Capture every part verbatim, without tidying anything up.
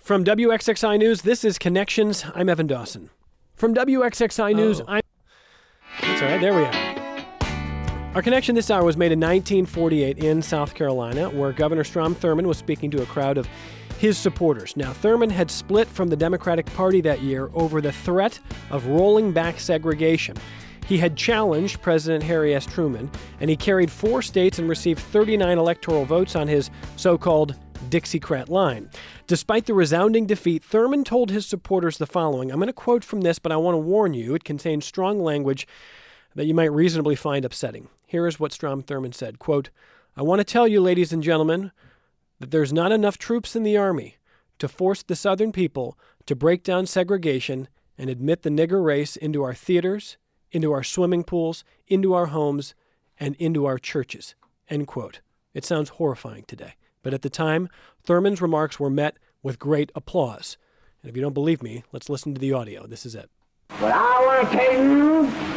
From W X X I News, this is Connections. I'm Evan Dawson. From W X X I News, oh. I'm... That's all right, there we are. Our connection this hour was made in nineteen forty-eight in South Carolina, where Governor Strom Thurmond was speaking to a crowd of his supporters. Now, Thurmond had split from the Democratic Party that year over the threat of rolling back segregation. He had challenged President Harry S. Truman, and he carried four states and received thirty-nine electoral votes on his so-called Dixiecrat line. Despite the resounding defeat, Thurmond told his supporters the following. I'm going to quote from this, but I want to warn you, it contains strong language that you might reasonably find upsetting. Here is what Strom Thurmond said, quote, "I want to tell you, ladies and gentlemen, that there's not enough troops in the Army to force the Southern people to break down segregation and admit the nigger race into our theaters, into our swimming pools, into our homes, and into our churches," end quote. It sounds horrifying today. But at the time, Thurmond's remarks were met with great applause. And if you don't believe me, let's listen to the audio. This is it. But I want to tell you,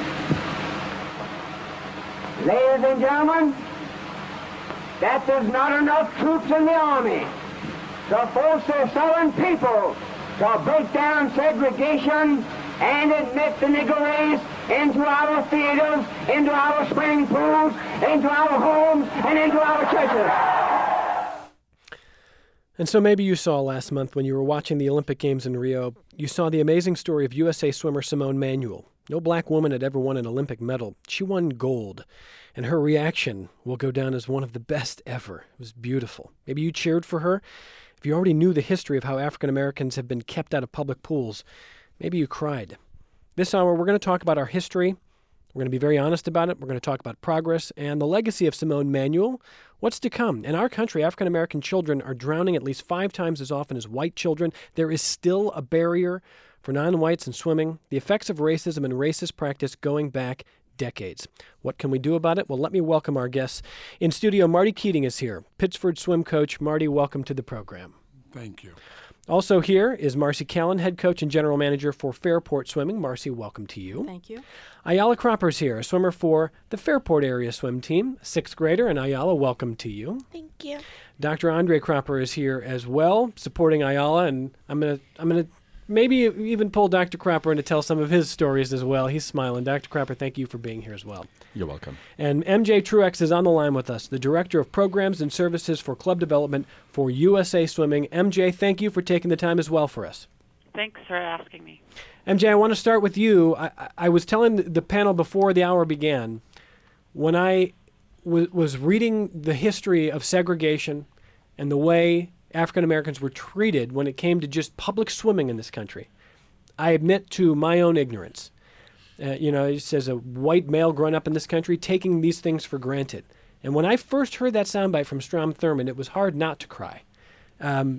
ladies and gentlemen, that there's not enough troops in the Army to force the Southern people to break down segregation and admit the nigger race into our theaters, into our swimming pools, into our homes, and into our churches. And so maybe you saw last month when you were watching the Olympic Games in Rio, you saw the amazing story of U S A swimmer Simone Manuel. No black woman had ever won an Olympic medal. She won gold, and her reaction will go down as one of the best ever. It was beautiful. Maybe you cheered for her. If you already knew the history of how African Americans have been kept out of public pools, maybe you cried. This hour, we're going to talk about our history. We're going to be very honest about it. We're going to talk about progress and the legacy of Simone Manuel. What's to come? In our country, African American children are drowning at least five times as often as white children. There is still a barrier for non-whites in swimming. The effects of racism and racist practice going back decades. What can we do about it? Well, let me welcome our guests. In studio, Marty Keating is here, Pittsford swim coach. Marty, welcome to the program. Thank you. Also here is Marcy Callan, head coach and general manager for Fairport Swimming. Marcy, welcome to you. Thank you. Ayala Cropper's here, a swimmer for the Fairport area swim team, sixth grader. And Ayala, welcome to you. Thank you. Doctor Andre Cropper is here as well, supporting Ayala, and I'm gonna I'm gonna maybe even pull Doctor Cropper in to tell some of his stories as well. He's smiling. Doctor Cropper, thank you for being here as well. You're welcome. And M J Truex is on the line with us, the Director of Programs and Services for Club Development for U S A Swimming. M J, thank you for taking the time as well for us. Thanks for asking me. M J, I want to start with you. I, I was telling the panel before the hour began, when I w- was reading the history of segregation and the way African Americans were treated when it came to just public swimming in this country, I admit to my own ignorance. Uh, you know, just as a white male growing up in this country, taking these things for granted. And when I first heard that soundbite from Strom Thurmond, it was hard not to cry. Um,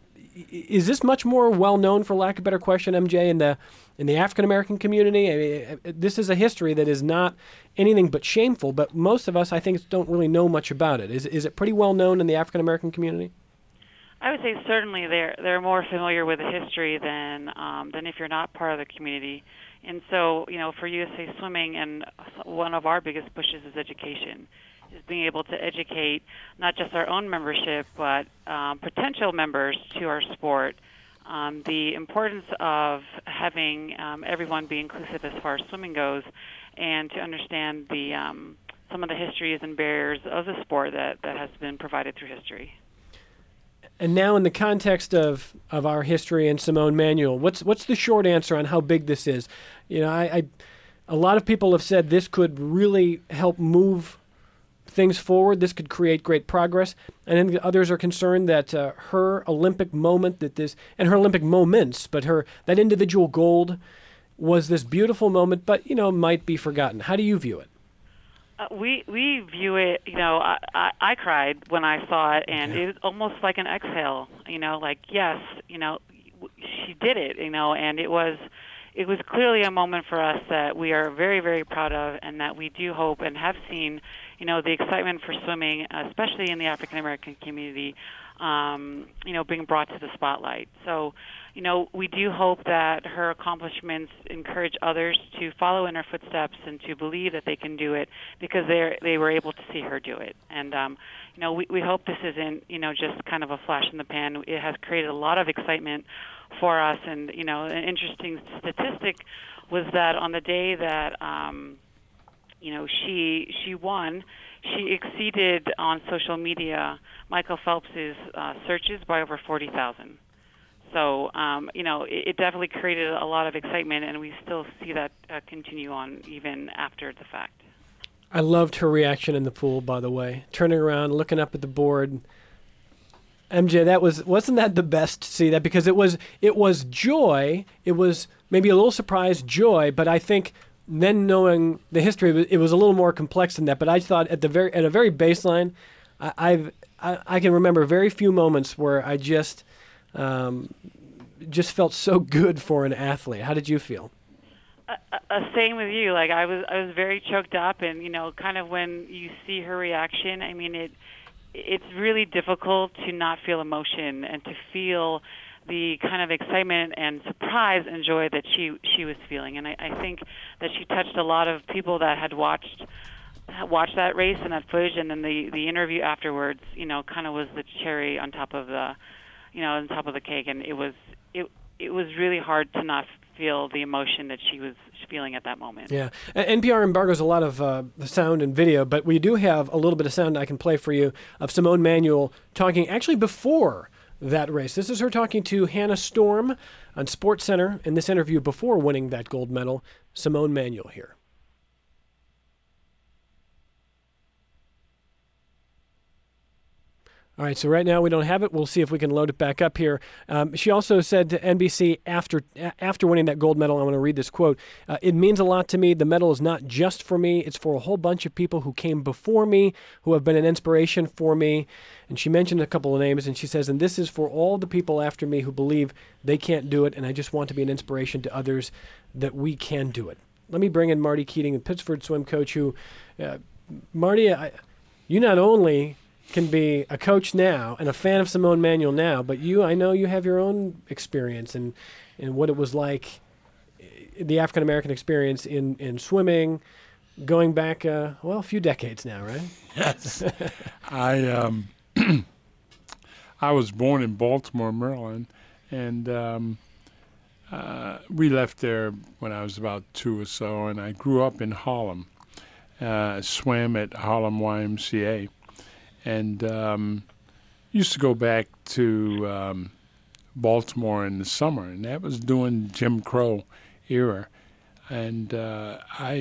is this much more well-known, for lack of a better question, M J, in the in the African-American community? I mean, this is a history that is not anything but shameful, but most of us, I think, don't really know much about it. Is, is it pretty well-known in the African-American community? I would say certainly they're they're more familiar with the history than um, than if you're not part of the community. And so, you know, for U S A Swimming, and one of our biggest pushes is education, is being able to educate not just our own membership, but um, potential members to our sport, um, the importance of having um, everyone be inclusive as far as swimming goes, and to understand the um, some of the histories and barriers of the sport that, that has been provided through history. And now, in the context of, of our history and Simone Manuel, what's what's the short answer on how big this is? You know, I, I a lot of people have said this could really help move things forward. This could create great progress. And then others are concerned that uh, her Olympic moment, that this and her Olympic moments, but her that individual gold was this beautiful moment, but you know, might be forgotten. How do you view it? Uh, we we view it, you know, I, I, I cried when I saw it, and yeah. it was almost like an exhale, you know, like, yes, you know, she did it, you know, and it was it was clearly a moment for us that we are very, very proud of, and that we do hope and have seen, you know, the excitement for swimming, especially in the African-American community, um, you know, being brought to the spotlight. So, you know, we do hope that her accomplishments encourage others to follow in her footsteps and to believe that they can do it because they they were able to see her do it. And, um, you know, we, we hope this isn't, you know, just kind of a flash in the pan. It has created a lot of excitement for us. And, you know, an interesting statistic was that on the day that, um, you know, she she won, she exceeded on social media Michael Phelps's uh, searches by over forty thousand. So, um, you know, it, it definitely created a lot of excitement, and we still see that uh, continue on even after the fact. I loved her reaction in the pool, by the way, turning around, looking up at the board. M J, that was wasn't that the best to see that? Because it was it was joy. It was maybe a little surprise joy, but I think then knowing the history, it was a little more complex than that. But I thought at the very at a very baseline, I, I've I, I can remember very few moments where I just um, just felt so good for an athlete. How did you feel? Uh, uh, same with you. Like I was, I was very choked up, and you know, kind of when you see her reaction, I mean, it, it's really difficult to not feel emotion and to feel the kind of excitement and surprise and joy that she she was feeling. And I, I think that she touched a lot of people that had watched watched that race and that footage, and then the the interview afterwards, you know, kind of was the cherry on top of the, you know, on top of the cake. And it was it it was really hard to not feel the emotion that she was feeling at that moment. Yeah. N P R embargoes a lot of uh, sound and video, but we do have a little bit of sound I can play for you of Simone Manuel talking actually before that race. This is her talking to Hannah Storm on SportsCenter in this interview before winning that gold medal. Simone Manuel here. All right, so right now we don't have it. We'll see if we can load it back up here. Um, she also said to N B C after after winning that gold medal, I want to read this quote, uh, "It means a lot to me. The medal is not just for me. It's for a whole bunch of people who came before me, who have been an inspiration for me." And she mentioned a couple of names, and she says, "And this is for all the people after me who believe they can't do it, and I just want to be an inspiration to others that we can do it." Let me bring in Marty Keating, the Pittsford swim coach, who, uh, Marty, I, you not only can be a coach now and a fan of Simone Manuel now, but you, I know you have your own experience and in, in what it was like, the African-American experience in, in swimming, going back, uh, well, a few decades now, right? Yes. I um, I was born in Baltimore, Maryland, and um, uh, we left there when I was about two or so, and I grew up in Harlem, uh, swam at Harlem Y M C A. And um, used to go back to um, Baltimore in the summer, and that was during Jim Crow era. And uh, I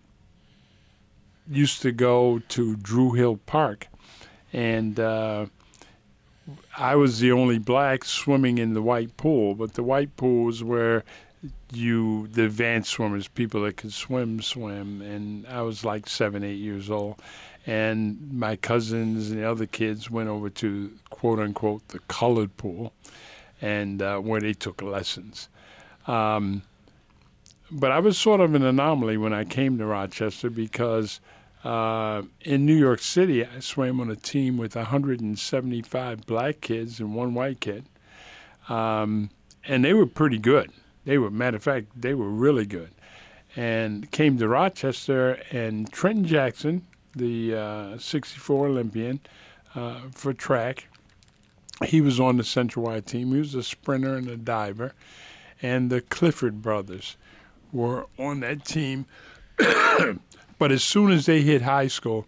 used to go to Drew Hill Park, and uh, I was the only black swimming in the white pool. But the white pool was where you, the advanced swimmers, people that could swim, swim. And I was like seven, eight years old. And my cousins and the other kids went over to, quote unquote, the colored pool, and uh, where they took lessons. Um, but I was sort of an anomaly when I came to Rochester because uh, in New York City, I swam on a team with one hundred seventy-five black kids and one white kid. Um, and they were pretty good. They were, matter of fact, they were really good. And came to Rochester, and Trenton Jackson, the uh, sixty-four Olympian uh, for track. He was on the Central Y team. He was a sprinter and a diver. And the Clifford brothers were on that team. But as soon as they hit high school,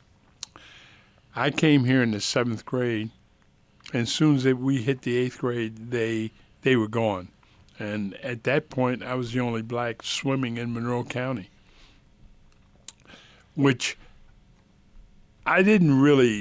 I came here in the seventh grade. And as soon as they, we hit the eighth grade, they they were gone. And at that point, I was the only black swimming in Monroe County, which I didn't really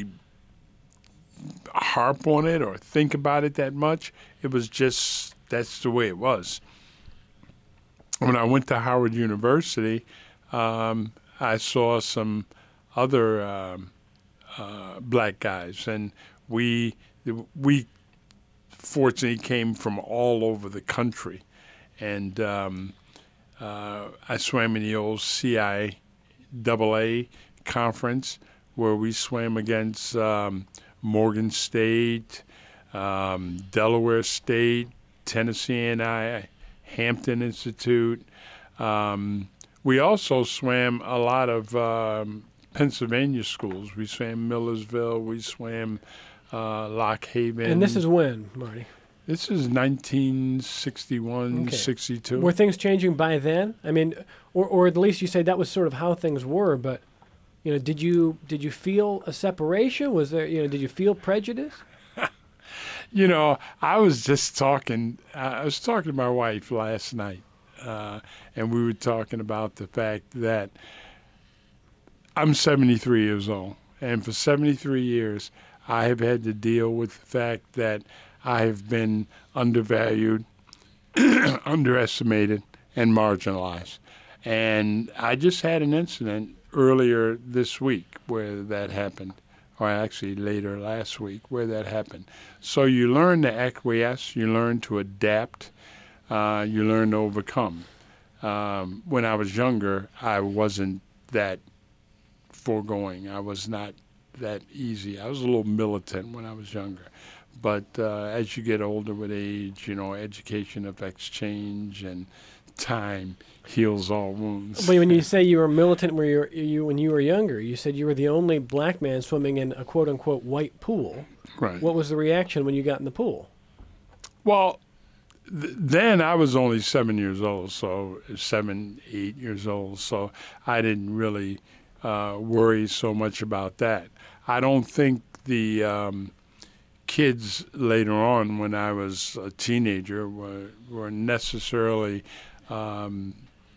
harp on it or think about it that much. It was just, that's the way it was. When I went to Howard University, um, I saw some other um, uh, black guys, and we we fortunately came from all over the country. And um, uh, I swam in the old C I A A conference, where we swam against um, Morgan State um, Delaware State, Tennessee A and I, Hampton Institute. Um, we also swam a lot of um, Pennsylvania schools. We swam Millersville. We swam uh, Lock Haven. And this is when, Marty? This is nineteen sixty-one, Okay. sixty-two. Were things changing by then? I mean, or or at least you say that was sort of how things were. But you know, did you did you feel a separation? Was there you know did you feel prejudice? You know, I was just talking. I was talking to my wife last night, uh, and we were talking about the fact that I'm seventy-three years old, and for seventy-three years, I have had to deal with the fact that I have been undervalued, underestimated, and marginalized. And I just had an incident earlier this week where that happened, or actually later last week where that happened. So you learn to acquiesce, you learn to adapt, uh, you learn to overcome. Um, when I was younger, I wasn't that foregoing. I was not that easy. I was a little militant when I was younger. But uh, as you get older with age, you know, education affects change, and time heals all wounds. But when you say you were militant, were you, you when you were younger? You said you were the only black man swimming in a quote unquote white pool. Right. What was the reaction when you got in the pool? Well, th- then I was only seven years old, so seven, eight years old. So I didn't really uh, worry so much about that. I don't think the um, kids later on, when I was a teenager, were, were necessarily um,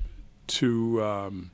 too um,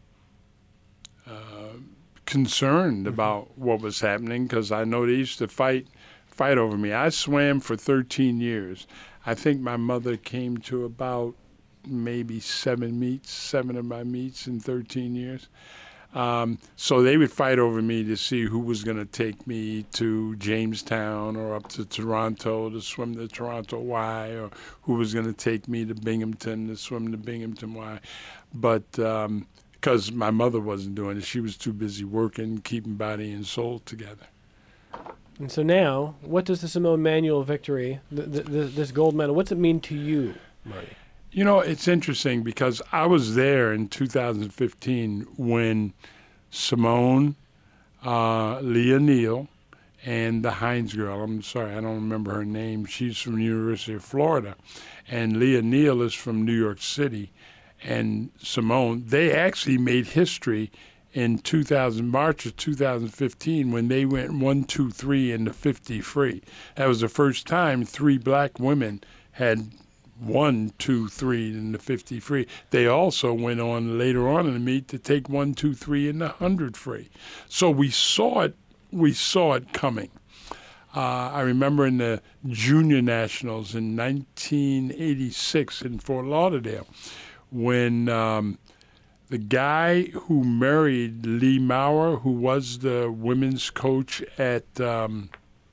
uh, concerned mm-hmm. about what was happening, because I know they used to fight fight over me. I swam for thirteen years. I think my mother came to about maybe seven meets, seven of my meets in thirteen years. Um, so they would fight over me to see who was going to take me to Jamestown or up to Toronto to swim the Toronto Y, or who was going to take me to Binghamton to swim the Binghamton Y. But because um, my mother wasn't doing it, she was too busy working, keeping body and soul together. And so now, what does the Simone Manuel victory, th- th- th- this gold medal, what's it mean to you, Marty? You know, it's interesting because I was there in two thousand fifteen when Simone, uh, Leah Neal, and the Hines girl, I'm sorry, I don't remember her name. She's from the University of Florida. And Leah Neal is from New York City. And Simone, they actually made history in two thousand, March of two thousand fifteen, when they went one, two, three in the fifty free. That was the first time three black women had one, two, three in the fifty free. They also went on later on in the meet to take one, two, three in the hundred free. So we saw it. We saw it coming. Uh, I remember in the junior nationals in nineteen eighty-six in Fort Lauderdale, when um, the guy who married Lee Maurer, who was the women's coach at um,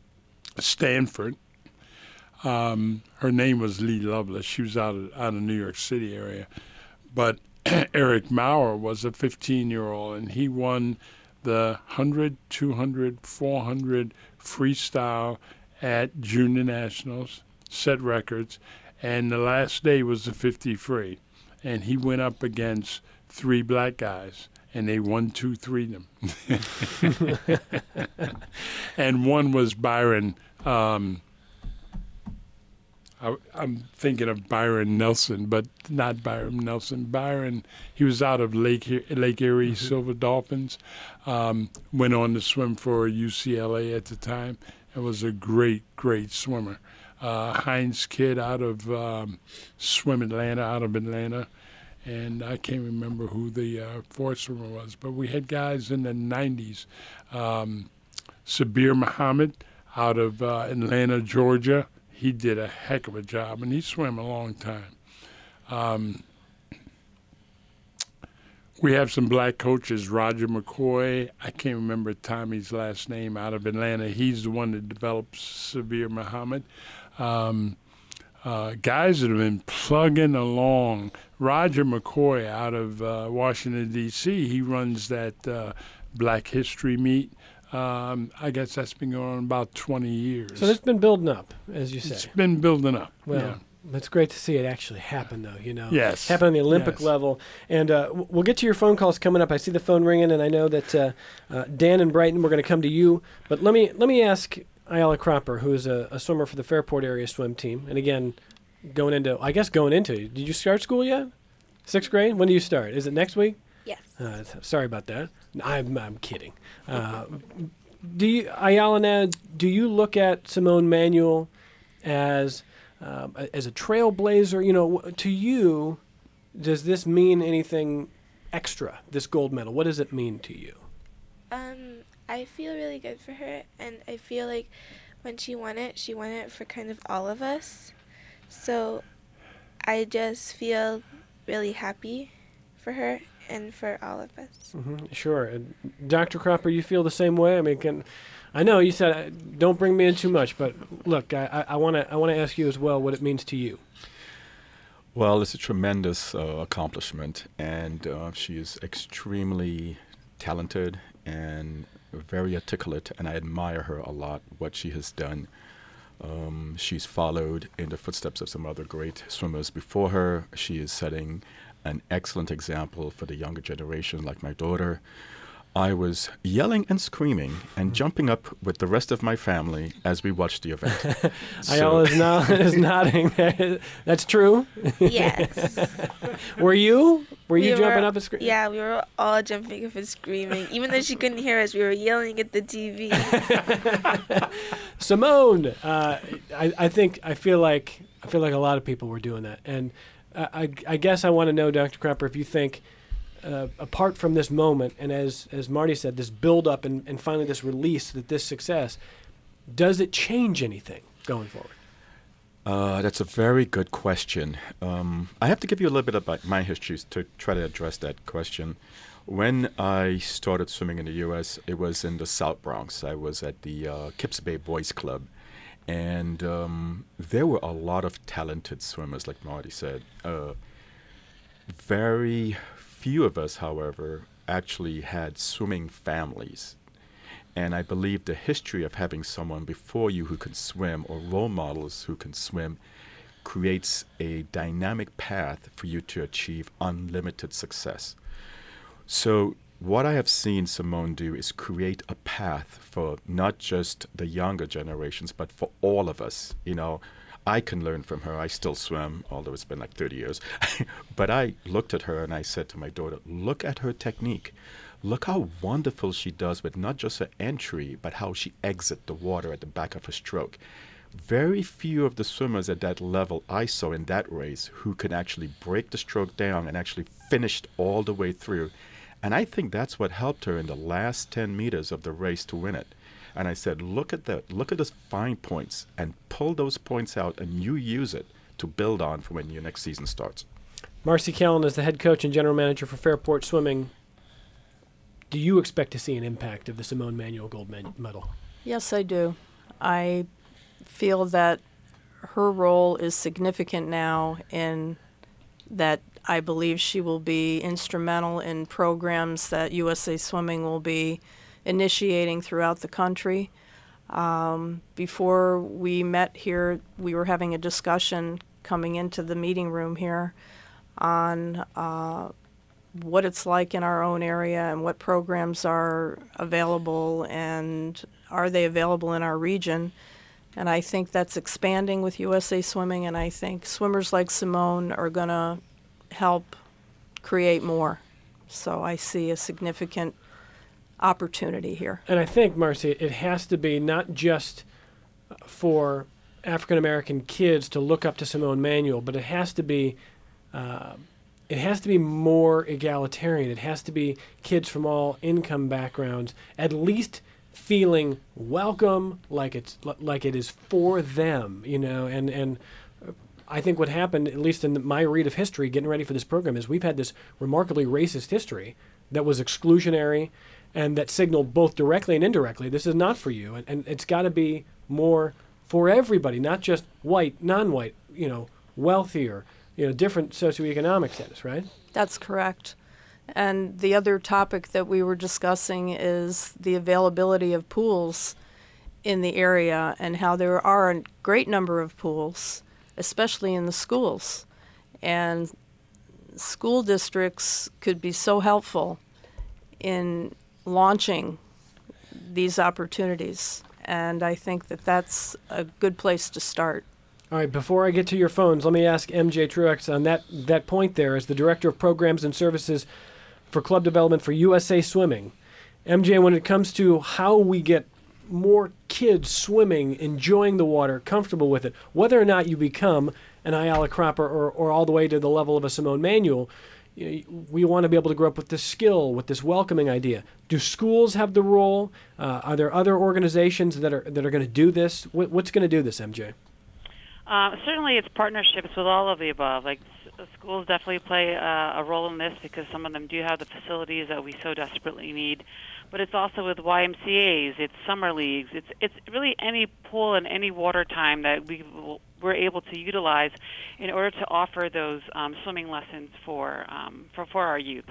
Stanford, Um, her name was Lee Lovelace. She was out of, out of New York City area. But Eric Maurer was a fifteen-year-old, and he won the one hundred, two hundred, four hundred freestyle at Junior Nationals, set records, and the last day was the fifty free. And he went up against three black guys, and they won two, three them. And one was Byron. Um, I, I'm thinking of Byron Nelson, but not Byron Nelson. Byron, he was out of Lake Lake Erie mm-hmm. Silver Dolphins, um, went on to swim for U C L A at the time, and was a great, great swimmer. Uh, Hines kid out of um, Swim Atlanta, out of Atlanta, and I can't remember who the uh, fourth swimmer was, but we had guys in the nineties. Um, Sabir Muhammad out of uh, Atlanta, Georgia. He did a heck of a job, and he swam a long time. Um, we have some black coaches, Roger McCoy. I can't remember Tommy's last name, out of Atlanta. He's the one that developed Sabir Muhammad. Um, uh, guys that have been plugging along. Roger McCoy out of uh, Washington, D C, he runs that uh, Black History meet. Um, I guess that's been going on about twenty years. So it's been building up, as you say. It's been building up. Well, yeah. it's great to see it actually happen, though, you know. Yes. Happen on the Olympic Yes. level. And uh, w- we'll get to your phone calls coming up. I see the phone ringing, and I know that uh, uh, Dan and Brighton, we're going to come to you. But let me let me ask Ayala Cropper, who is a, a swimmer for the Fairport area swim team. And again, going into, I guess going into, did you start school yet? Sixth grade? When do you start? Is it next week? Yes. Uh, sorry about that. I'm, I'm kidding. Uh, do you, Ayala, now, do you look at Simone Manuel as um, a- as a trailblazer? You know, w- to you, does this mean anything extra? This gold medal, what does it mean to you? Um, I feel really good for her, and I feel like when she won it, she won it for kind of all of us. So I just feel really happy for her and for all of us. hmm Sure. And Doctor Cropper, you feel the same way? I mean, can, I know you said uh, don't bring me in too much, but look, I I want to I want to ask you as well what it means to you. Well, it's a tremendous uh, accomplishment, and uh, she is extremely talented and very articulate, and I admire her a lot, what she has done. Um, she's followed in the footsteps of some other great swimmers before her. She is setting an excellent example for the younger generation, like my daughter. I was yelling and screaming and jumping up with the rest of my family as we watched the event. Ayala is, not, is nodding. That's true. Yes. Were you? Were you We jumping were- up and screaming? Yeah, we were all jumping up and screaming. Even though she couldn't hear us, we were yelling at the T V. Simone, uh, I, I think I feel like I feel like a lot of people were doing that, and uh, I, I guess I want to know, Doctor Cropper, if you think, uh, apart from this moment, and as as Marty said, this build up and, and finally this release, that this success, does it change anything going forward? Uh, that's a very good question. Um, I have to give you a little bit about my history to try to address that question. When I started swimming in the U S, it was in the South Bronx. I was at the uh, Kips Bay Boys Club. And um, there were a lot of talented swimmers, like Marty said. Uh, very few of us, however, actually had swimming families. And I believe the history of having someone before you who can swim, or role models who can swim, creates a dynamic path for you to achieve unlimited success. So what I have seen Simone do is create a path for not just the younger generations, but for all of us. You know, I can learn from her. I still swim, although it's been like thirty years. But I looked at her and I said to my daughter, look at her technique. Look how wonderful she does with not just her entry, but how she exits the water at the back of her stroke. Very few of the swimmers at that level I saw in that race who could actually break the stroke down and actually finished all the way through. And I think that's what helped her in the last ten meters of the race to win it. And I said, look at that, look at those fine points and pull those points out, and you use it to build on for when your next season starts. Marcy Callan is the head coach and general manager for Fairport Swimming. Do you expect to see an impact of the Simone Manuel gold med- medal? Yes, I do. I feel that her role is significant now, in that I believe she will be instrumental in programs that U S A Swimming will be initiating throughout the country. Um, before we met here, we were having a discussion coming into the meeting room here on uh, what it's like in our own area and what programs are available and are they available in our region. And I think that's expanding with U S A Swimming, and I think swimmers like Simone are going to help create more. So I see a significant opportunity here. And I think, Marcy, it has to be not just for African American kids to look up to Simone Manuel, but it has to be uh, it has to be more egalitarian. It has to be kids from all income backgrounds at least feeling welcome, like it's like it is for them, you know. And and I think what happened, at least in my read of history, getting ready for this program, is we've had this remarkably racist history that was exclusionary and that signaled both directly and indirectly, this is not for you. And, and it's got to be more for everybody, not just white, non-white, you know, wealthier, you know, different socioeconomic status, right? That's correct. And the other topic that we were discussing is the availability of pools in the area and how there are a great number of pools, especially in the schools. And school districts could be so helpful in launching these opportunities. And I think that that's a good place to start. All right, before I get to your phones, let me ask M J Truex on that, that point there as the Director of Programs and Services for Club Development for U S A Swimming. M J, when it comes to how we get more kids swimming, enjoying the water, comfortable with it, whether or not you become an Ayala Cropper or, or all the way to the level of a Simone Manuel, you know, we want to be able to grow up with this skill, with this welcoming idea. Do schools have the role? Uh, are there other organizations that are that are going to do this? What, what's going to do this, M J? Uh, certainly, it's partnerships with all of the above. Like s- schools definitely play uh, a role in this because some of them do have the facilities that we so desperately need. But it's also with Y M C As, it's summer leagues, it's it's really any pool and any water time that we will, we're able to utilize in order to offer those um, swimming lessons for um, for for our youth.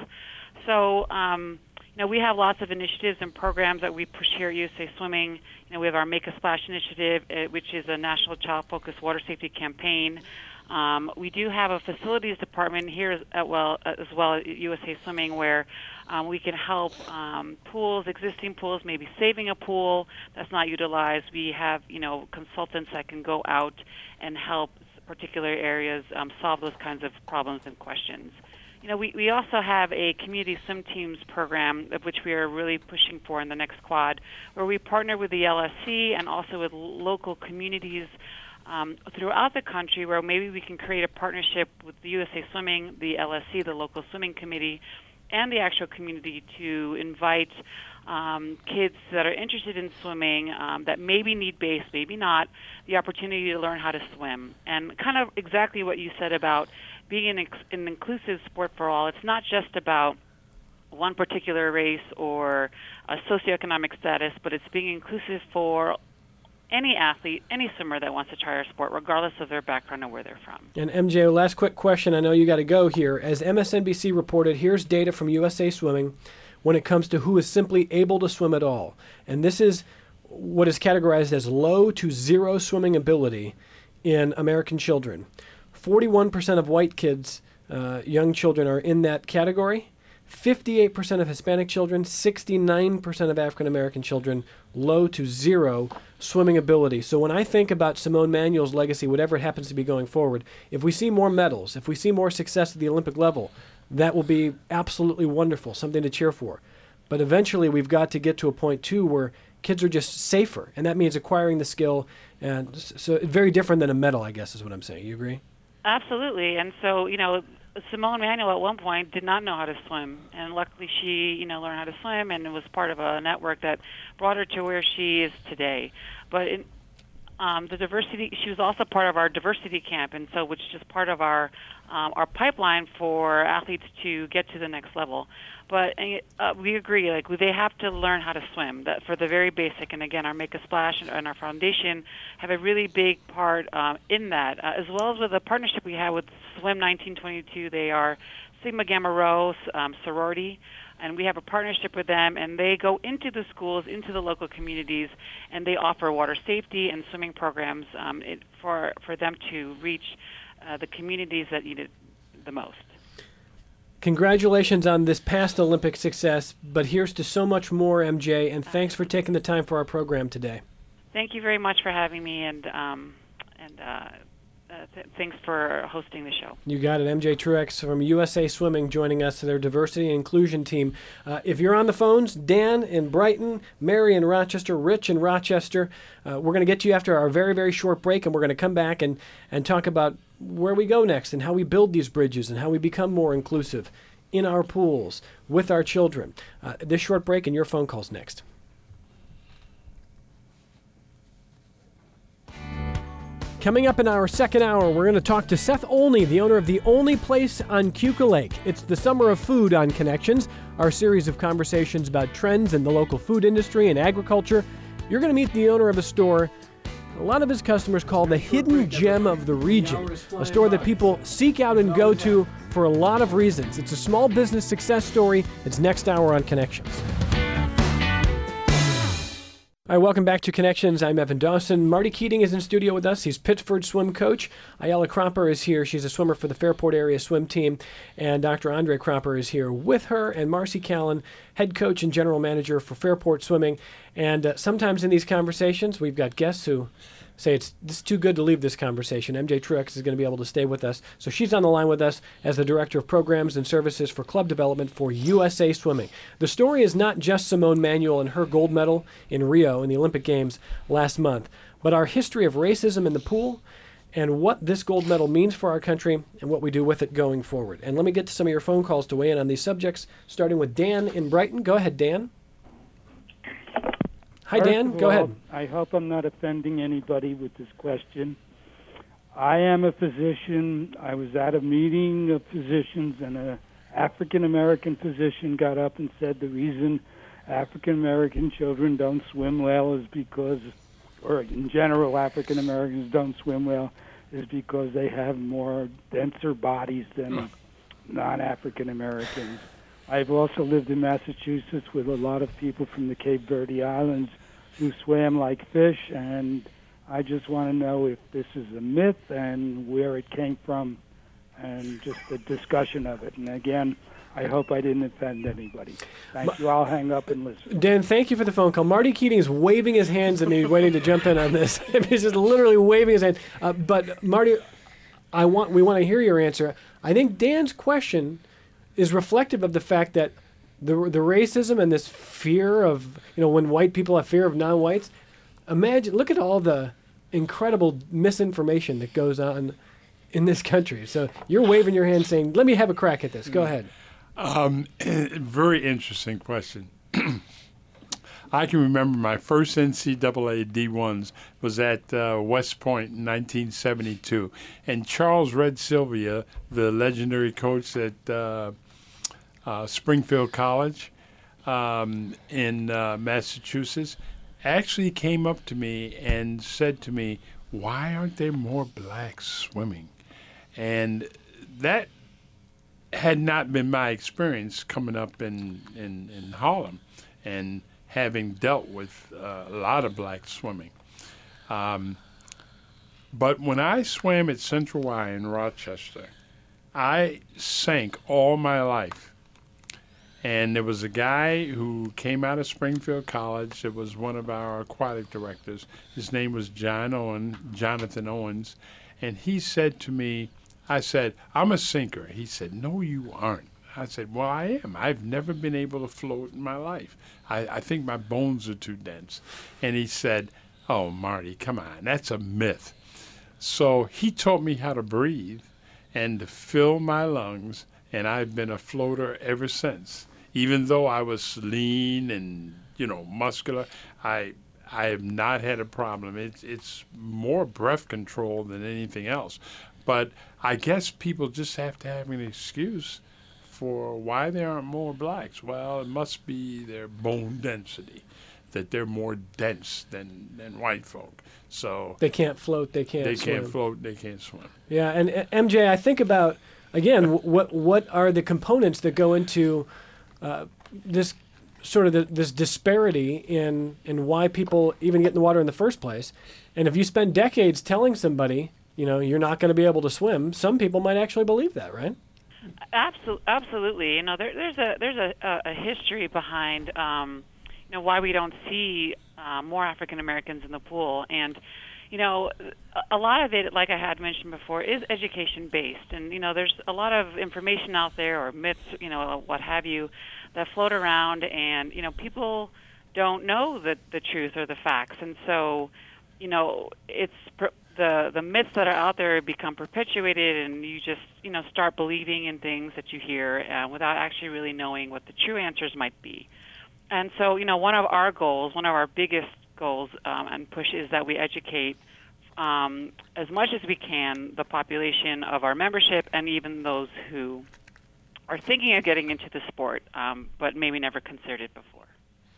So. Um, You know, we have lots of initiatives and programs that we push here at U S A Swimming. You know, we have our Make a Splash initiative, uh, which is a national child-focused water safety campaign. Um, we do have a facilities department here as well, as well at U S A Swimming where um, we can help um, pools, existing pools, maybe saving a pool that's not utilized. We have, you know, consultants that can go out and help particular areas um, solve those kinds of problems and questions. You know, we, we also have a community swim teams program, of which we are really pushing for in the next quad, where we partner with the L S C and also with local communities um, throughout the country, where maybe we can create a partnership with the U S A Swimming, the L S C, the local swimming committee, and the actual community to invite um, kids that are interested in swimming um, that maybe need base, maybe not, the opportunity to learn how to swim. And kind of exactly what you said about being an, ex- an inclusive sport for all. It's not just about one particular race or a socioeconomic status, but it's being inclusive for any athlete, any swimmer that wants to try our sport, regardless of their background and where they're from. And M J, last quick question. I know you got to go here. As M S N B C reported, here's data from U S A Swimming when it comes to who is simply able to swim at all. And this is what is categorized as low to zero swimming ability in American children. forty-one percent of white kids, uh, young children, are in that category. fifty-eight percent of Hispanic children, sixty-nine percent of African American children, low to zero swimming ability. So when I think about Simone Manuel's legacy, whatever it happens to be going forward, if we see more medals, if we see more success at the Olympic level, that will be absolutely wonderful, something to cheer for. But eventually we've got to get to a point, too, where kids are just safer, and that means acquiring the skill. And so it's very different than a medal, I guess, is what I'm saying. You agree? Absolutely. And so, you know, Simone Manuel at one point did not know how to swim, and luckily she, you know, learned how to swim and was part of a network that brought her to where she is today. But in, um, the diversity, she was also part of our diversity camp, and so which is just part of our um, our pipeline for athletes to get to the next level. But uh, we agree, like they have to learn how to swim that for the very basic. And again, our Make a Splash and our foundation have a really big part uh, in that, uh, as well as with a partnership we have with Swim nineteen twenty-two. They are Sigma Gamma Rho um, sorority, and we have a partnership with them. And they go into the schools, into the local communities, and they offer water safety and swimming programs um, it, for for them to reach uh, the communities that need it the most. Congratulations on this past Olympic success, but here's to so much more, M J, and thanks for taking the time for our program today. Thank you very much for having me, and um, and uh, uh, th- thanks for hosting the show. You got it. M J Truex from U S A Swimming joining us, their diversity and inclusion team. Uh, if you're on the phones, Dan in Brighton, Mary in Rochester, Rich in Rochester, uh, we're going to get to you after our very, very short break, and we're going to come back and, and talk about where we go next and how we build these bridges and how we become more inclusive in our pools with our children. Uh, this short break and your phone calls next. Coming up in our second hour, we're going to talk to Seth Olney, the owner of The Only Place on Keuka Lake. It's the Summer of Food on Connections, our series of conversations about trends in the local food industry and agriculture. You're going to meet the owner of a store a lot of his customers call the hidden gem of the region, a store that people seek out and go to for a lot of reasons. It's a small business success story. It's next hour on Connections. All right, welcome back to Connections. I'm Evan Dawson. Marty Keating is in studio with us. He's Pittsford swim coach. Ayala Cropper is here. She's a swimmer for the Fairport area swim team. And Doctor Andre Cropper is here with her. And Marcy Callan, head coach and general manager for Fairport Swimming. And uh, sometimes in these conversations, we've got guests who say it's this is too good to leave this conversation. M J Truex is going to be able to stay with us. So she's on the line with us as the Director of Programs and Services for Club Development for U S A Swimming. The story is not just Simone Manuel and her gold medal in Rio in the Olympic Games last month, but our history of racism in the pool and what this gold medal means for our country and what we do with it going forward. And let me get to some of your phone calls to weigh in on these subjects, starting with Dan in Brighton. Go ahead, Dan. Hi, First Dan. of Go all, ahead. I hope I'm not offending anybody with this question. I am a physician. I was at a meeting of physicians, and a African-American physician got up and said the reason African-American children don't swim well is because, or in general, African-Americans don't swim well is because they have more denser bodies than non-African-Americans. I've also lived in Massachusetts with a lot of people from the Cape Verde Islands who swam like fish, and I just want to know if this is a myth and where it came from and just the discussion of it. And again, I hope I didn't offend anybody. Thank you. I'll hang up and listen. Dan, thank you for the phone call. Marty Keating is waving his hands at me, waiting to jump in on this. He's just literally waving his hand. Uh, but Marty, I want we want to hear your answer. I think Dan's question is reflective of the fact that the the racism and this fear of, you know, when white people have fear of non-whites. Imagine, look at all the incredible misinformation that goes on in this country. So you're waving your hand saying, let me have a crack at this. Go ahead. Um, very interesting question. I can remember my first N C double A D ones was at uh, West Point in nineteen seventy-two. And Charles Red Sylvia, the legendary coach at uh, uh, Springfield College um, in uh, Massachusetts, actually came up to me and said to me, why aren't there more blacks swimming? And that had not been my experience coming up in, in, in Harlem and having dealt with uh, a lot of blacks swimming. Um, but when I swam at Central Y in Rochester, I sank all my life. And there was a guy who came out of Springfield College. It was one of our aquatic directors. His name was John Owen, Jonathan Owens. And he said to me, I said, I'm a sinker. He said, no, you aren't. I said, well, I am. I've never been able to float in my life. I, I think my bones are too dense. And he said, oh, Marty, come on, that's a myth. So he taught me how to breathe and to fill my lungs, and I've been a floater ever since. Even though I was lean and, you know, muscular, I I have not had a problem. It's it's more breath control than anything else. But I guess people just have to have an excuse for why there aren't more blacks. Well, it must be their bone density, that they're more dense than, than white folk. So they can't float, they can't they swim. can't float, they can't swim. Yeah, and uh, M J, I think about, again, what what are the components that go into uh, this sort of the, this disparity in, in why people even get in the water in the first place. And if you spend decades telling somebody, you know, you're not going to be able to swim, some people might actually believe that, right? Absolutely, absolutely. You know, there, there's a there's a, a history behind, um, you know, why we don't see uh, more African Americans in the pool, and you know, a lot of it, like I had mentioned before, is education based, and you know, there's a lot of information out there or myths, you know, what have you, that float around, and you know, people don't know the the truth or the facts, and so, you know, it's pr- the the myths that are out there become perpetuated, and you just, you know, start believing in things that you hear uh, without actually really knowing what the true answers might be. And so, you know, one of our goals, one of our biggest goals um, and push is that we educate um, as much as we can the population of our membership and even those who are thinking of getting into the sport, um, but maybe never considered it before.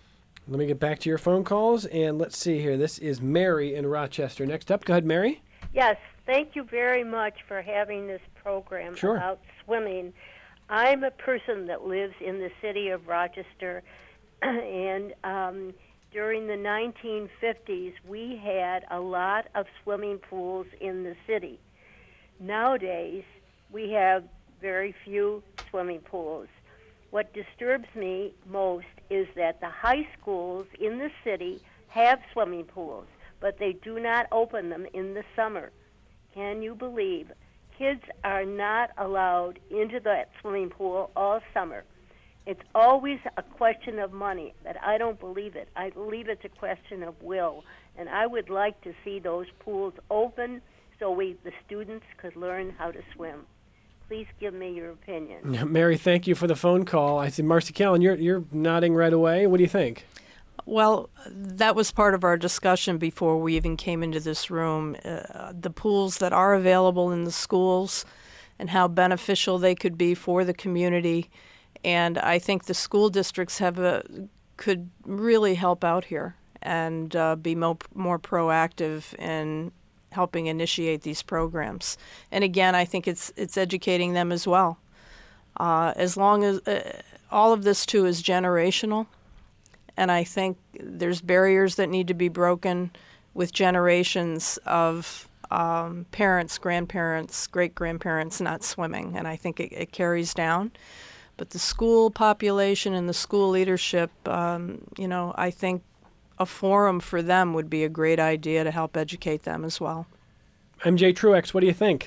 Let me get back to your phone calls, and let's see here. This is Mary in Rochester. Next up, go ahead, Mary. Yes, thank you very much for having this program Sure. about swimming. I'm a person that lives in the city of Rochester, and um, during the nineteen fifties, we had a lot of swimming pools in the city. Nowadays, we have very few swimming pools. What disturbs me most is that the high schools in the city have swimming pools, but they do not open them in the summer. Can you believe? Kids are not allowed into that swimming pool all summer. It's always a question of money, but I don't believe it. I believe it's a question of will, and I would like to see those pools open so we, the students, could learn how to swim. Please give me your opinion. Mary, thank you for the phone call. I see Marcy Callen, you're, you're nodding right away. What do you think? Well, that was part of our discussion before we even came into this room. Uh, the pools that are available in the schools and how beneficial they could be for the community. And I think the school districts have a, could really help out here and uh, be mo- more proactive in helping initiate these programs. And again, I think it's it's educating them as well. Uh, as long as uh, all of this too is generational, and I think there's barriers that need to be broken with generations of um, parents, grandparents, great-grandparents not swimming, and I think it, it carries down. But the school population and the school leadership, um, you know, I think a forum for them would be a great idea to help educate them as well. M J Truex, what do you think?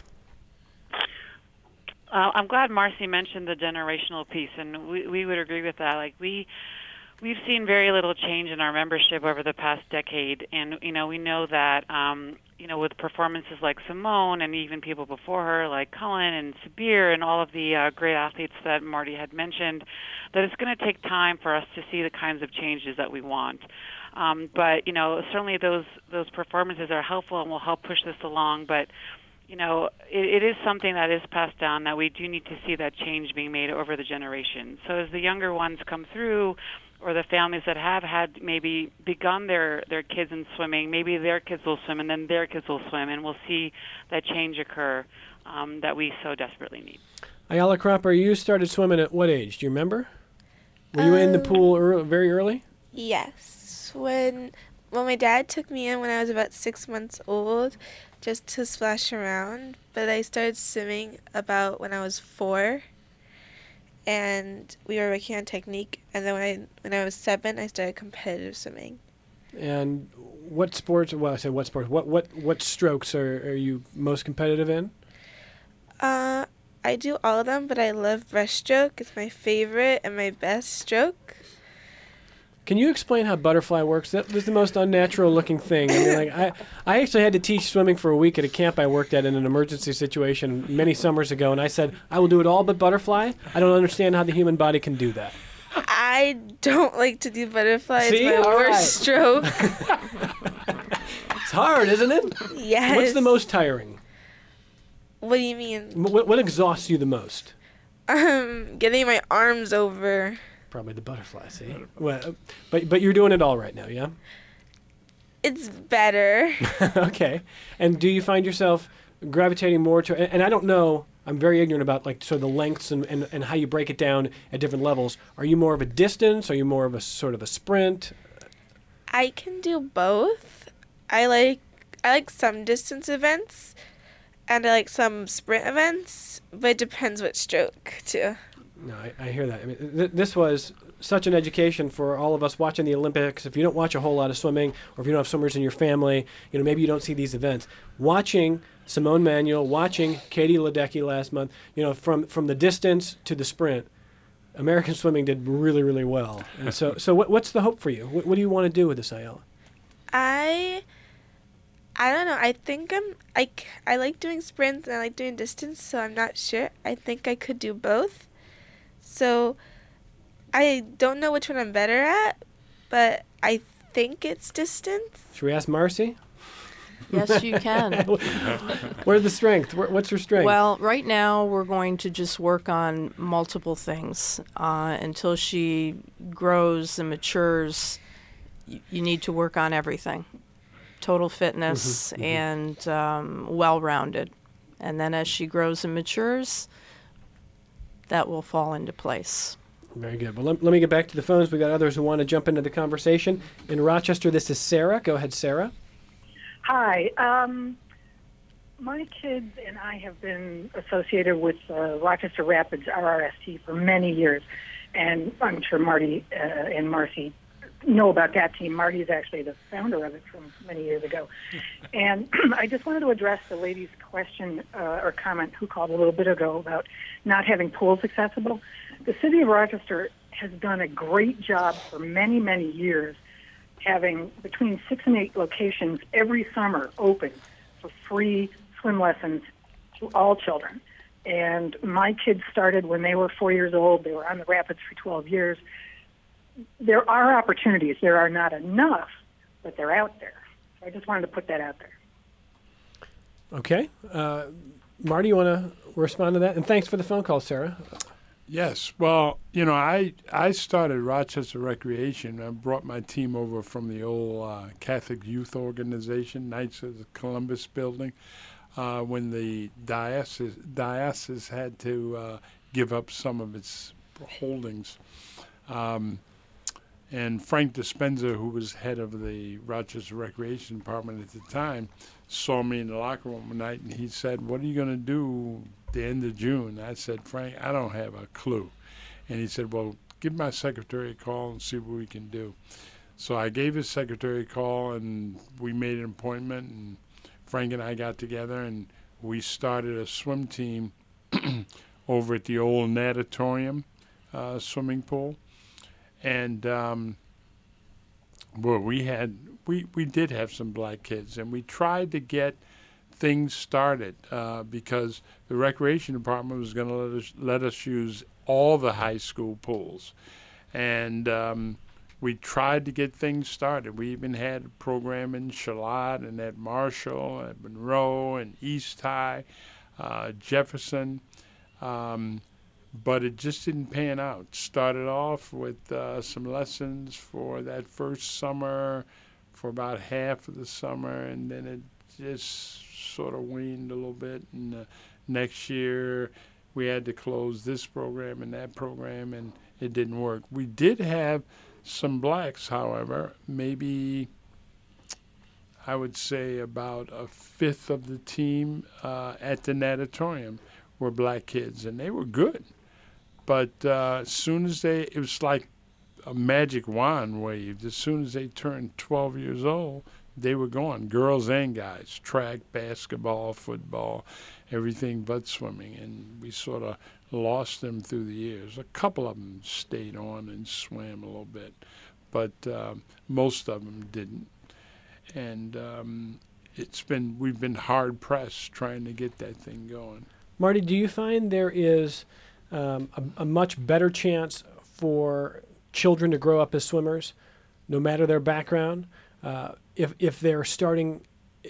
Uh, I'm glad Marcy mentioned the generational piece, and we, we would agree with that. Like we, we've seen very little change in our membership over the past decade, and you know we know that um, you know with performances like Simone and even people before her like Cullen and Sabir and all of the uh, great athletes that Marty had mentioned, that it's going to take time for us to see the kinds of changes that we want. Um, but you know, certainly those those performances are helpful and will help push this along. But you know, it, it is something that is passed down that we do need to see that change being made over the generations. So as the younger ones come through, or the families that have had maybe begun their their kids in swimming, maybe their kids will swim and then their kids will swim, and we'll see that change occur um, that we so desperately need. Ayala Cropper, you started swimming at what age? Do you remember? Were you um, in the pool early, very early? Yes. When well, my dad took me in when I was about six months old just to splash around, but I started swimming about when I was four, and we were working on technique, and then when I, when I was seven, I started competitive swimming. And what sports, well, I said what sports, what, what, what strokes are, are you most competitive in? Uh, I do all of them, but I love breaststroke. It's my favorite and my best stroke. Can you explain how butterfly works? That was the most unnatural looking thing. I mean, like I, I actually had to teach swimming for a week at a camp I worked at in an emergency situation many summers ago, and I said, I will do it all but butterfly. I don't understand how the human body can do that. I don't like to do butterfly. See? It's my All worst right. stroke. It's hard, isn't it? Yes. What's the most tiring? What do you mean? What, what exhausts you the most? Um, getting my arms over. Probably the butterfly, see? Well, but but you're doing it all right now, yeah? It's better. Okay. And do you find yourself gravitating more to, and, and I don't know, I'm very ignorant about like sort of the lengths and, and, and how you break it down at different levels. Are you more of a distance? Are you more of a sort of a sprint? I can do both. I like I like some distance events, and I like some sprint events, but it depends what stroke, too. No, I, I hear that. I mean, th- this was such an education for all of us watching the Olympics. If you don't watch a whole lot of swimming, or if you don't have swimmers in your family, you know, maybe you don't see these events. Watching Simone Manuel, watching Katie Ledecky last month, you know, from, from the distance to the sprint, American swimming did really, really well. And so, so what, what's the hope for you? What, what do you want to do with this, Ayala? I, I don't know. I think I'm, I, I like doing sprints and I like doing distance, so I'm not sure. I think I could do both. So I don't know which one I'm better at, but I think it's distance. Should we ask Marcy? Yes, you can. Where's the strength? Where, what's her strength? Well, right now we're going to just work on multiple things uh, until she grows and matures y- you need to work on everything. Total fitness Mm-hmm, and um, well-rounded. And then as she grows and matures, that will fall into place. Very good. Well, let, let me get back to the phones. We've got others who want to jump into the conversation. In Rochester, this is Sarah. Go ahead, Sarah. Hi. Um, my kids and I have been associated with uh, Rochester Rapids R R S T for many years, and I'm sure Marty uh, and Marcy know about that team. Marty is actually the founder of it from many years ago. And I just wanted to address the lady's question uh, or comment who called a little bit ago about not having pools accessible. The city of Rochester has done a great job for many, many years having between six and eight locations every summer open for free swim lessons to all children. And my kids started when they were four years old. They were on the rapids for twelve years. There are opportunities. There are not enough, but they're out there. So I just wanted to put that out there. Okay. Uh, Marty, you want to respond to that? And thanks for the phone call, Sarah. Yes. Well, you know, I I started Rochester Recreation. I brought my team over from the old uh, Catholic Youth Organization, Knights of the Columbus building, uh, when the diocese, diocese had to uh, give up some of its holdings. Um, and Frank Dispenza, who was head of the Rochester Recreation Department at the time, saw me in the locker room one night, and he said, "What are you going to do the end of June?" I said, "Frank, I don't have a clue." And he said, "Well, give my secretary a call and see what we can do." So I gave his secretary a call, and we made an appointment, and Frank and I got together, and we started a swim team over at the old natatorium uh, swimming pool. And um, well, we had we, we did have some black kids, and we tried to get things started uh, because the recreation department was going to let us let us use all the high school pools, and um, we tried to get things started. We even had a program in Charlotte and at Marshall, at Monroe, and East High, uh, Jefferson, um, but it just didn't pan out. Started off with uh, some lessons for that first summer, for about half of the summer, and then it just sort of waned a little bit. And uh, next year, we had to close this program and that program, and it didn't work. We did have some blacks, however, maybe I would say about a fifth of the team uh, at the natatorium were black kids, and they were good. But uh, as soon as they, it was like a magic wand waved. As soon as they turned twelve years old, they were gone, girls and guys, track, basketball, football, everything but swimming. And we sort of lost them through the years. A couple of them stayed on and swam a little bit, but um, most of them didn't. And um, it's been, we've been hard pressed trying to get that thing going. Marty, do you find there is um, a, a much better chance for children to grow up as swimmers, no matter their background, uh, if if they're starting?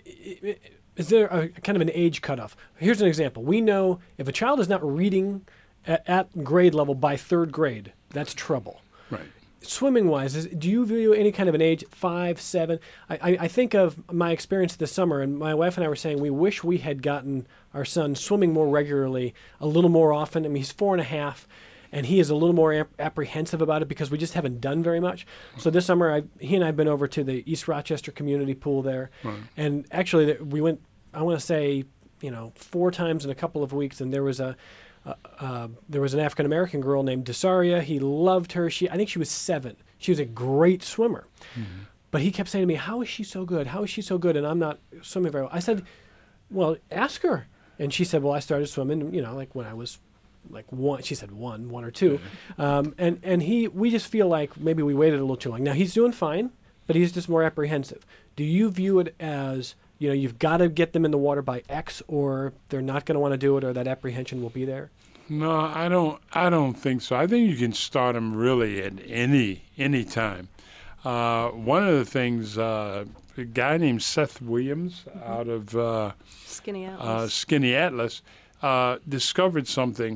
Is there a kind of an age cutoff? Here's an example. We know if a child is not reading at, at grade level by third grade, that's trouble. Right. Swimming-wise, is, do you view any kind of an age, five, seven? I, I, I think of my experience this summer, and my wife and I were saying we wish we had gotten our son swimming more regularly, a little more often. I mean, he's four and a half, and he is a little more ap- apprehensive about it because we just haven't done very much. So this summer, I, he and I have been over to the East Rochester Community Pool there, Right. and actually we went, I want to say, you know, four times in a couple of weeks, and there was a Uh, uh, there was an African-American girl named Desaria. He loved her. She, I think she was seven. She was a great swimmer. Mm-hmm. But he kept saying to me, "How is she so good? How is she so good?" And I'm not swimming very well. I said, "Well, ask her." And she said, "Well, I started swimming, you know, like when I was like one." She said one, one or two. Mm-hmm. Um, and, and he, we just feel like maybe we waited a little too long. Now, he's doing fine, but he's just more apprehensive. Do you view it as, you know, you've got to get them in the water by X, or they're not going to want to do it, or that apprehension will be there? No, I don't. I don't think so. I think you can start them really at any any time. Uh, one of the things, uh, a guy named Seth Williams mm-hmm. out of uh, Skinny Atlas, uh, Skinny Atlas uh, discovered something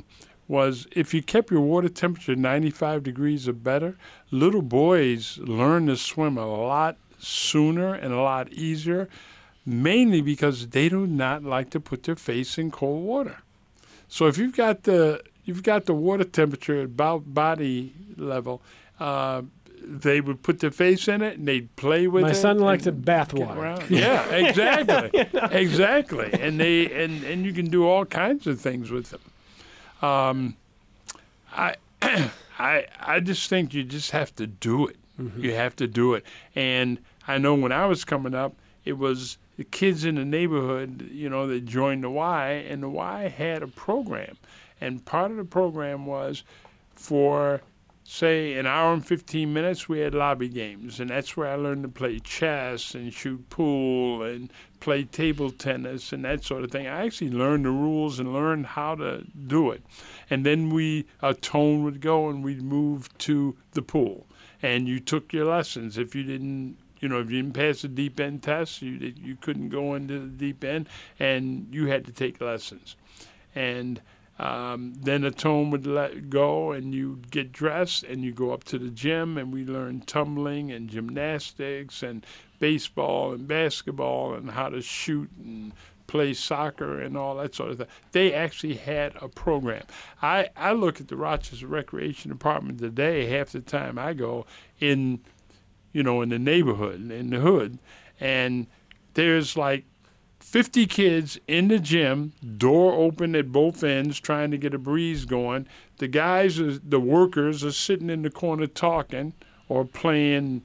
was if you kept your water temperature ninety-five degrees or better, little boys learn to swim a lot sooner and a lot easier, mainly because they do not like to put their face in cold water. So if you've got the you've got the water temperature at about body level, uh, they would put their face in it and they'd play with My it. My son likes and it bath get water. around. Yeah, exactly, exactly. And they and, and you can do all kinds of things with them. Um, I I I just think you just have to do it. Mm-hmm. You have to do it. And I know when I was coming up, it was the kids in the neighborhood, you know, that joined the Y, and the Y had a program. And part of the program was for, say, an hour and fifteen minutes, we had lobby games. And that's where I learned to play chess and shoot pool and play table tennis and that sort of thing. I actually learned the rules and learned how to do it. And then we, a tone would go and we'd move to the pool. And you took your lessons. If you didn't, you know, if you didn't pass the deep end test, you you couldn't go into the deep end, and you had to take lessons. And um, then the tone would let go, and you'd get dressed, and you go up to the gym, and we learned tumbling and gymnastics and baseball and basketball and how to shoot and play soccer and all that sort of thing. They actually had a program. I, I look at the Rochester Recreation Department today, half the time I go in, you know, in the neighborhood, in the hood, and there's like fifty kids in the gym, door open at both ends, trying to get a breeze going. The guys, are, the workers, are sitting in the corner talking or playing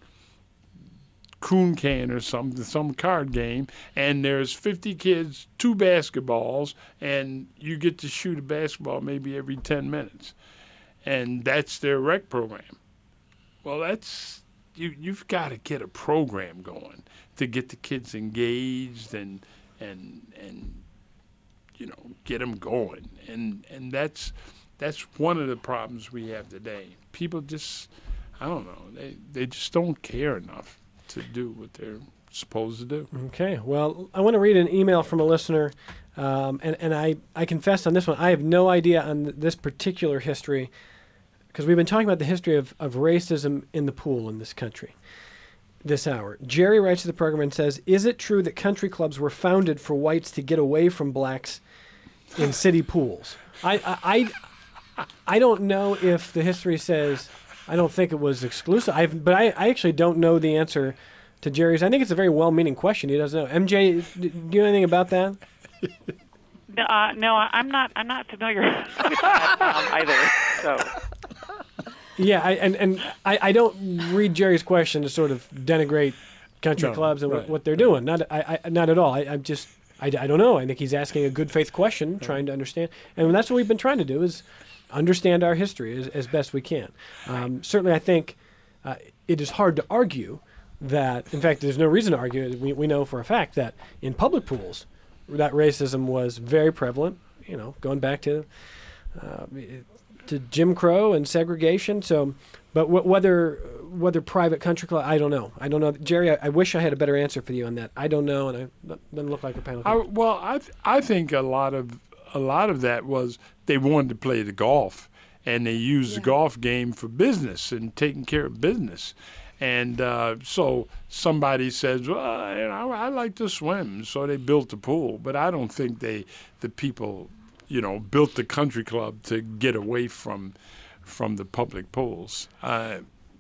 coon can or something, some card game, and there's fifty kids, two basketballs, and you get to shoot a basketball maybe every ten minutes. And that's their rec program. Well, that's, you, you've got to get a program going to get the kids engaged and, and, and you know, get them going. And, and that's, that's one of the problems we have today. People just, I don't know, they, they just don't care enough to do what they're supposed to do. Okay. Well, I want to read an email from a listener, um, and, and I, I confess on this one, I have no idea on th- this particular history, because we've been talking about the history of, of racism in the pool in this country this hour. Jerry writes to the program and says, is it true that country clubs were founded for whites to get away from blacks in city pools? I, I, I, I don't know if the history says... I don't think it was exclusive, I've, but I, I actually don't know the answer to Jerry's. I think it's a very well-meaning question. He doesn't know. M J, do you know anything about that? No, uh, no, I'm not. I'm not familiar with that um, either. So. Yeah, I, and and I, I don't read Jerry's question to sort of denigrate country no, clubs and right. what, what they're doing. Not I, I not at all. I, I'm just I, I don't know. I think he's asking a good faith question, right. Trying to understand, and that's what we've been trying to do is understand our history as, as best we can. Um, certainly, I think uh, it is hard to argue that, in fact, there's no reason to argue. We, we know for a fact that in public pools, that racism was very prevalent, you know, going back to uh, to Jim Crow and segregation. So, but w- whether whether private country club, I don't know. I don't know. Jerry, I, I wish I had a better answer for you on that. I don't know, and I doesn't look like a panel. I, well, I th- I think a lot of a lot of that was they wanted to play the golf, and they used yeah. the golf game for business and taking care of business. And uh, so somebody says, well, you know, I like to swim, so they built a pool. But I don't think they, the people, you know, built the country club to get away from from the public pools. Uh,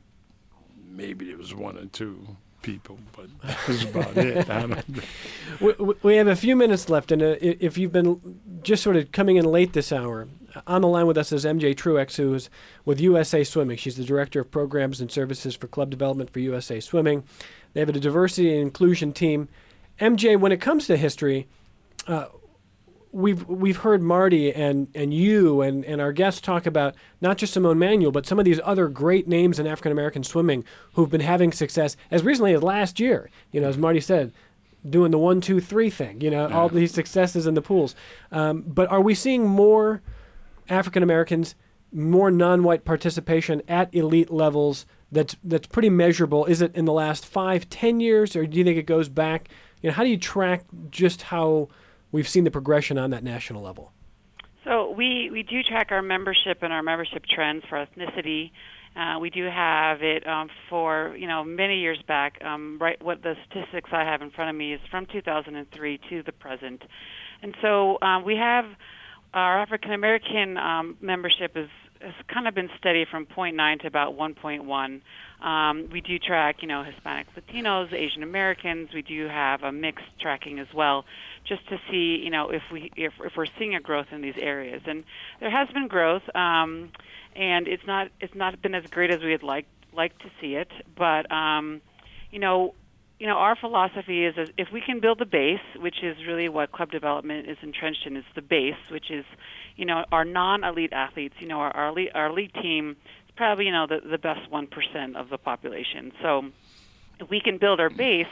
maybe it was one or two people, but that was about it. I don't know. We, we have a few minutes left, and uh, if you've been just sort of coming in late this hour, on the line with us is M J Truex, who is with U S A Swimming. She's the Director of Programs and Services for Club Development for U S A Swimming. They have a diversity and inclusion team. M J, when it comes to history, uh, we've we've heard Marty and, and you and, and our guests talk about not just Simone Manuel, but some of these other great names in African-American swimming who've been having success as recently as last year. You know, as Marty said, doing the one, two, three thing, you know, yeah. all these successes in the pools. Um, but are we seeing more African Americans, more non-white participation at elite levels that's that's pretty measurable? Is it in the last five, ten years, or do you think it goes back? You know, how do you track just how we've seen the progression on that national level? So we, we do track our membership and our membership trends for ethnicity. Uh, we do have it um, for, you know, many years back. Um, right, what the statistics I have in front of me is from two thousand three to the present. And so uh, we have our African American um, membership is has kind of been steady from zero point nine to about one point one. Um, we do track, you know, Hispanic, Latinos, Asian Americans. We do have a mixed tracking as well, just to see, you know, if we if, if we're seeing a growth in these areas. And there has been growth, um, and it's not it's not been as great as we would like like to see it. But um, you know, you know, our philosophy is, is if we can build the base, which is really what club development is entrenched in, is the base, which is, you know, our non-elite athletes. You know, our our elite, our elite team. Probably, you know, the, the best one percent of the population. So if we can build our base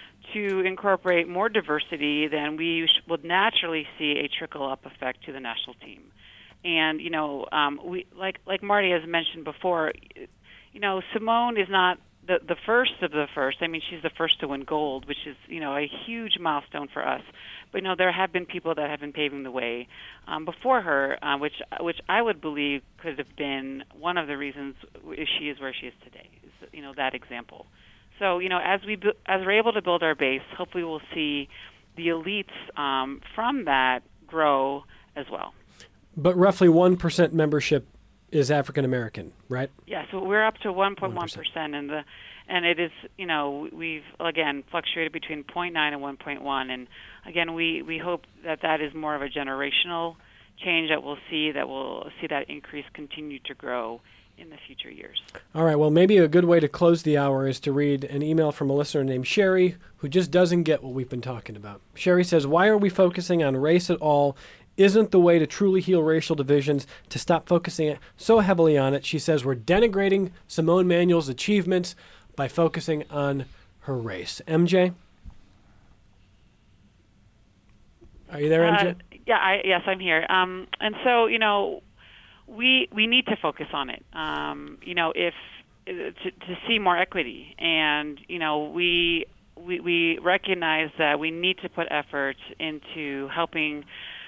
to incorporate more diversity, then we sh- would naturally see a trickle-up effect to the national team. And, you know, um, we like like Marty has mentioned before, you know, Simone is not the, the first of the first. I mean, she's the first to win gold, which is, you know, a huge milestone for us. But, you know, there have been people that have been paving the way um, before her, uh, which which I would believe could have been one of the reasons she is where she is today, is, you know, that example. So, you know, as, we bu- as we're able to build our base, hopefully we'll see the elites um, from that grow as well. But roughly one percent membership is African American, right? Yeah, so we're up to one point one percent, and the and it is, you know, we've again fluctuated between zero point nine and one point one, and again we, we hope that that is more of a generational change that we'll see, that we'll see that increase continue to grow in the future years. All right, well, maybe a good way to close the hour is to read an email from a listener named Sherry, who just doesn't get what we've been talking about. Sherry says, why are we focusing on race at all? Isn't the way to truly heal racial divisions to stop focusing so heavily on it? She says we're denigrating Simone Manuel's achievements by focusing on her race. M J? Are you there, M J? Uh, yeah, I, yes, I'm here. Um, and so, you know, we we need to focus on it. Um, you know, if to, to see more equity, and you know, we we we recognize that we need to put effort into helping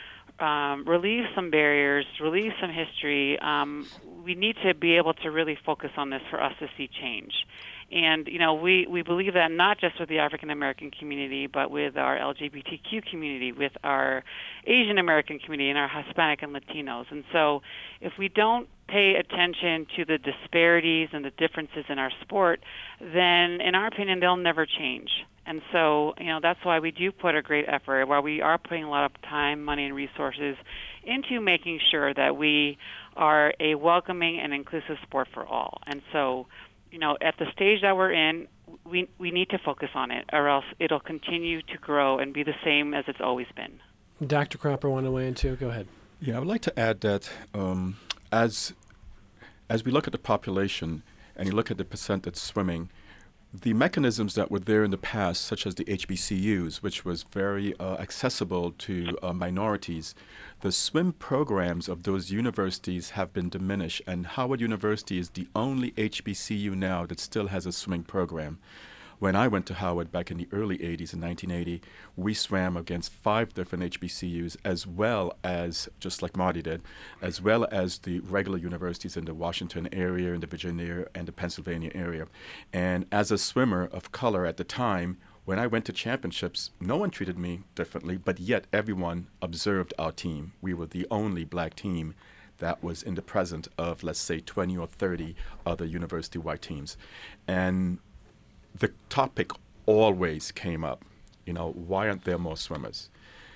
um, relieve some barriers, relieve some history. Um, we need to be able to really focus on this for us to see change. And, you know, we, we believe that not just with the African American community, but with our L G B T Q community, with our Asian American community, and our Hispanic and Latinos. And so if we don't pay attention to the disparities and the differences in our sport, then, in our opinion, they'll never change. And so, you know, that's why we do put a great effort, while we are putting a lot of time, money, and resources into making sure that we are a welcoming and inclusive sport for all. And so, you know, at the stage that we're in, we we need to focus on it, or else it'll continue to grow and be the same as it's always been. Doctor Cropper wanted to weigh in too. Go ahead. Yeah, I would like to add that um, as as we look at the population and you look at the percent that's swimming, the mechanisms that were there in the past, such as the H B C Us, which was very uh, accessible to uh, minorities, the swim programs of those universities have been diminished, and Howard University is the only H B C U now that still has a swimming program. When I went to Howard back in the early eighties, in nineteen eighty, we swam against five different H B C Us, as well as, just like Marty did, as well as the regular universities in the Washington area, in the Virginia, and the Pennsylvania area. And as a swimmer of color at the time, when I went to championships, no one treated me differently, but yet everyone observed our team. We were the only black team that was in the presence of, let's say, twenty or thirty other university white teams. And the topic always came up, you know, why aren't there more swimmers?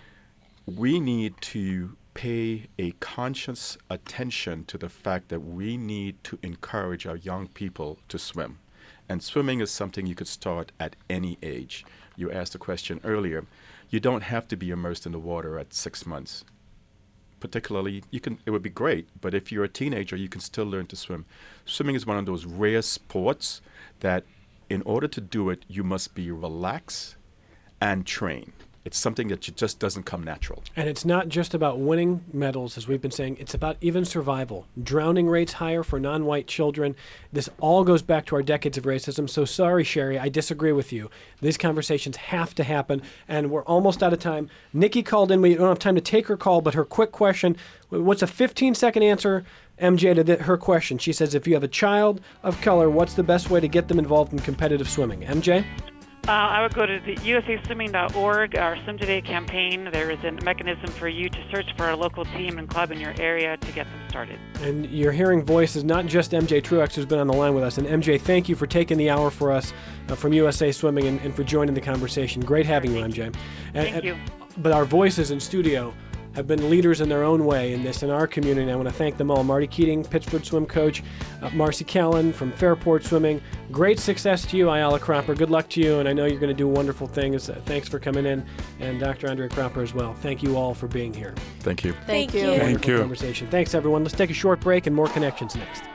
We need to pay a conscious attention to the fact that we need to encourage our young people to swim. And swimming is something you could start at any age. You asked a question earlier. You don't have to be immersed in the water at six months. Particularly, you can. It would be great, but if you're a teenager, you can still learn to swim. Swimming is one of those rare sports that in order to do it, you must be relaxed and train. it's something that ju- just doesn't come natural. And it's not just about winning medals, as we've been saying. It's about even survival. Drowning rates higher for non-white children. This all goes back to our decades of racism. So sorry, Sherry, I disagree with you. These conversations have to happen, and we're almost out of time. Nikki called in. We don't have time to take her call, but her quick question, what's a fifteen-second answer, M J, to th- her question? She says, if you have a child of color, what's the best way to get them involved in competitive swimming? M J? Uh, I would go to the U S A Swimming dot org, our Swim Today campaign. There is a mechanism for you to search for a local team and club in your area to get them started. And you're hearing voices, not just M J Truex, who's been on the line with us. And M J, thank you for taking the hour for us uh, from U S A Swimming and, and for joining the conversation. Great having you, M J. And, Thank and, you. But our voices in studio have been leaders in their own way in this, in our community. And I want to thank them all. Marty Keating, Pittsford swim coach, uh, Marcy Callan from Fairport Swimming. Great success to you, Ayala Cropper. Good luck to you, and I know you're going to do wonderful things. Uh, thanks for coming in, and Doctor Andrea Cropper as well. Thank you all for being here. Thank you. Thank, Thank you. you. Thank you. Conversation. Thanks, everyone. Let's take a short break and more connections next.